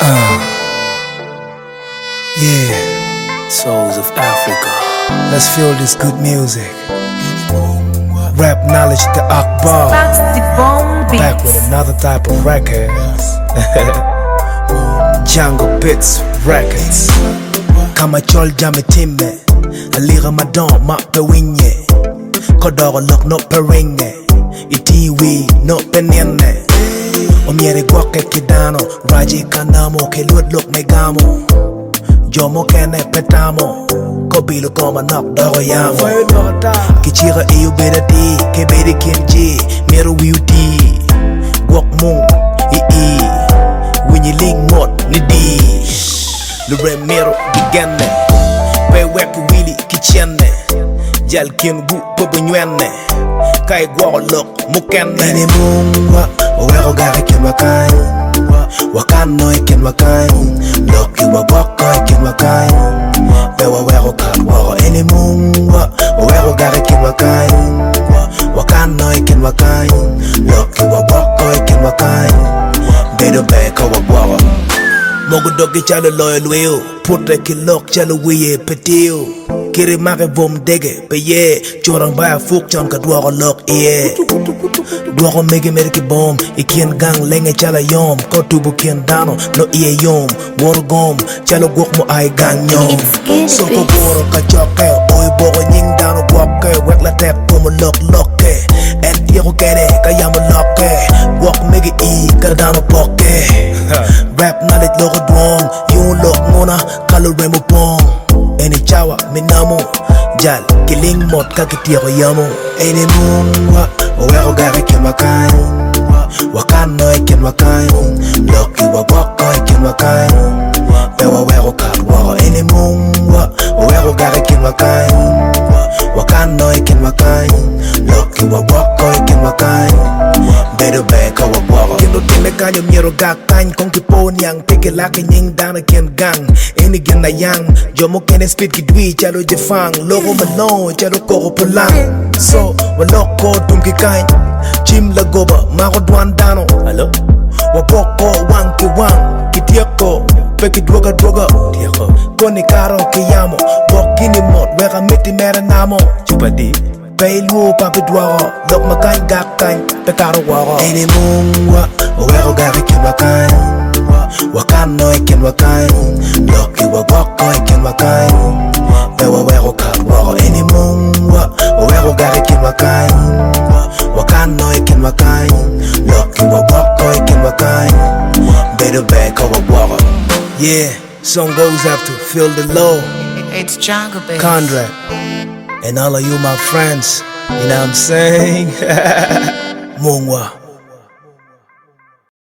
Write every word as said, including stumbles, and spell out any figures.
Uh, yeah, souls of Africa. Let's feel this good music. Rap knowledge to Akbar. Back with another type of records. Jungle Beats Records. Kama chol jame time. Ali Ramadan ma pewinye. Kodoro look no peringe. Itiwi no penene. Omiere gwake kidano. Raji kanamo ke luot look megamo. Jomo kene petamo. Kobilo koma nok dogo yamo. Kichira iyo bedati. Ke bedi kimji. Mero wiuti. Gwak mung. Ii. Winyi ling mot ni di. Lure mero digane. Pe wepu wili kichene. Jal kin gu pobo nywene. Kai gwa lok mukene. Ine mungwa. Owero gari kin wakai. Wakano ikin wakai. Loki wa wako ikin wakai. Pewa wero kalwaro ene mungwa. Owero gari kin wakai. Wakano ikin wakai. Loki wa wako ikin wakai. Bedo beka wa waro. Mogo dogi chalo loyal weo. Putre kilok chalo wiye petio. Kiri mare vom dege peye. Chorang baya fuk chan ka dwaro lok iye. Dwaro mege meriki bom. Ikien gang lenge chala yom. Ko tubu kien dano no iye yom. Woro gom chalo gwok mo ay gang yom. Soko woro ka choke. Oy bogo nying dano gwoke. Wek la tek kumo lok loke. En tieko kere kayamo loke. Gwok mege i ka dano poke. Rap knowledge loko dwong. Yung lok muna kalore mo pong. Eni chawa minamo. Jal kiling mot kakitieko yamo. Eni mungwa. Owero gari kin wakai. Wakano ikin wakai. Loki wa wako ikin wakai. Pewa wero kalwaro eni mungwa. Owero gari kin wakai. Wakano ikin wakai. Loki wa wako ikin wakai. Bedo beka wa waro. Kino time kanyo miero gakany. Kong kipo niyang peke laki nying dana ken gang. Eni gena yang. Jomo kene speed kidwi chalo jefang. Logo malone chalo koko pulang. So waloko tumki kain. Chim la goba mako dwan dano. Hello? Wapoko wanki wang. Kitiako peki droga droga. Koni karo kiyamo. Bokini mot weka miti mera namo. Chupadi Peilu papi dwaro. Lok makain gakain. Pekaro waro. Eni mungwa. Owero gari kin wakain. Wakano ikin wakain. Loki wa wako ikin wakain. Pewa wero kalwaro eni mungwa. Owero gari kin wakain. Wakano ikin wakain. Loki wa wako ikin wakain. Bedo beka wa waro. Yeah, song goes up to Feel the Low. It's Jungle Beats. Conrad. And all of you my friends. You know what I'm saying? Mungwa.